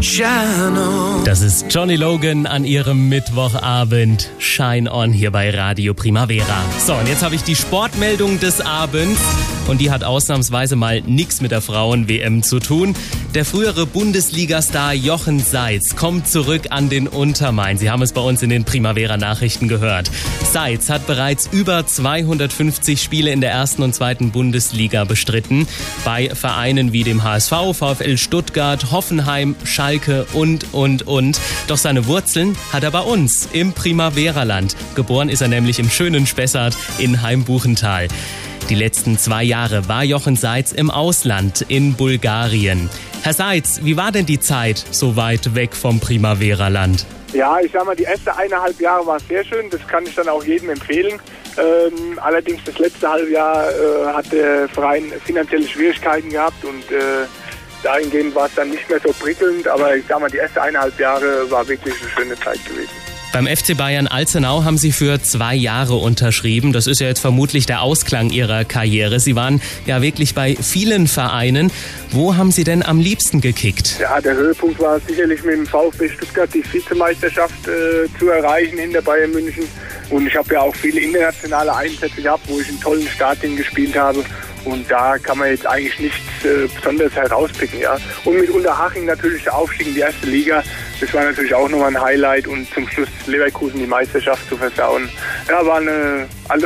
Das ist Johnny Logan an ihrem Mittwochabend. Shine On hier bei Radio Primavera. So, und jetzt habe ich die Sportmeldung des Abends. Und die hat ausnahmsweise mal nichts mit der Frauen-WM zu tun. Der frühere Bundesliga-Star Jochen Seitz kommt zurück an den Untermain. Sie haben es bei uns in den Primavera-Nachrichten gehört. Seitz hat bereits über 250 Spiele in der ersten und zweiten Bundesliga bestritten. Bei Vereinen wie dem HSV, VfL Stuttgart, Hoffenheim, Schalke und. Doch seine Wurzeln hat er bei uns im Primavera-Land. Geboren ist er nämlich im schönen Spessart in Heimbuchental. Die letzten 2 Jahre war Jochen Seitz im Ausland in Bulgarien. Herr Seitz, wie war denn die Zeit so weit weg vom Primavera-Land? Ja, ich sag mal, die ersten 1,5 Jahre war sehr schön. Das kann ich dann auch jedem empfehlen. Allerdings das letzte halbe Jahr hat der Verein finanzielle Schwierigkeiten gehabt und dahingehend war es dann nicht mehr so prickelnd. Aber ich sag mal, die ersten 1,5 Jahre war wirklich eine schöne Zeit gewesen. Beim FC Bayern Alzenau haben Sie für 2 Jahre unterschrieben. Das ist ja jetzt vermutlich der Ausklang Ihrer Karriere. Sie waren ja wirklich bei vielen Vereinen. Wo haben Sie denn am liebsten gekickt? Ja, der Höhepunkt war sicherlich mit dem VfB Stuttgart die Vizemeisterschaft zu erreichen hinter Bayern München. Und ich habe ja auch viele internationale Einsätze gehabt, wo ich in tollen Stadien gespielt habe. Und da kann man jetzt eigentlich nichts Besonderes herauspicken, ja. Und mit Unterhaching natürlich der Aufstieg in die erste Liga. Das war natürlich auch nochmal ein Highlight und zum Schluss Leverkusen die Meisterschaft zu versauen. Ja, war eine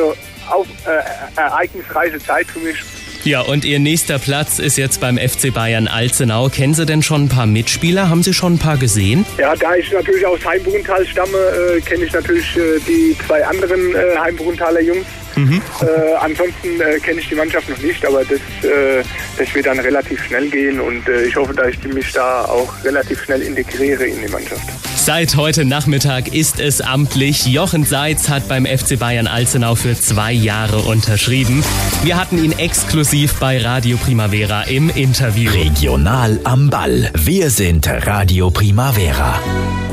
ereignisreiche Zeit für mich. Ja, und Ihr nächster Platz ist jetzt beim FC Bayern Alzenau. Kennen Sie denn schon ein paar Mitspieler? Haben Sie schon ein paar gesehen? Ja, da ich natürlich aus Heimbuchental stamme, kenne ich natürlich die 2 anderen Heimbuchentaler Jungs. Ansonsten kenne ich die Mannschaft noch nicht, aber das wird dann relativ schnell gehen und ich hoffe, dass ich mich da auch relativ schnell integriere in die Mannschaft. Seit heute Nachmittag ist es amtlich. Jochen Seitz hat beim FC Bayern Alzenau für 2 Jahre unterschrieben. Wir hatten ihn exklusiv bei Radio Primavera im Interview. Regional am Ball. Wir sind Radio Primavera.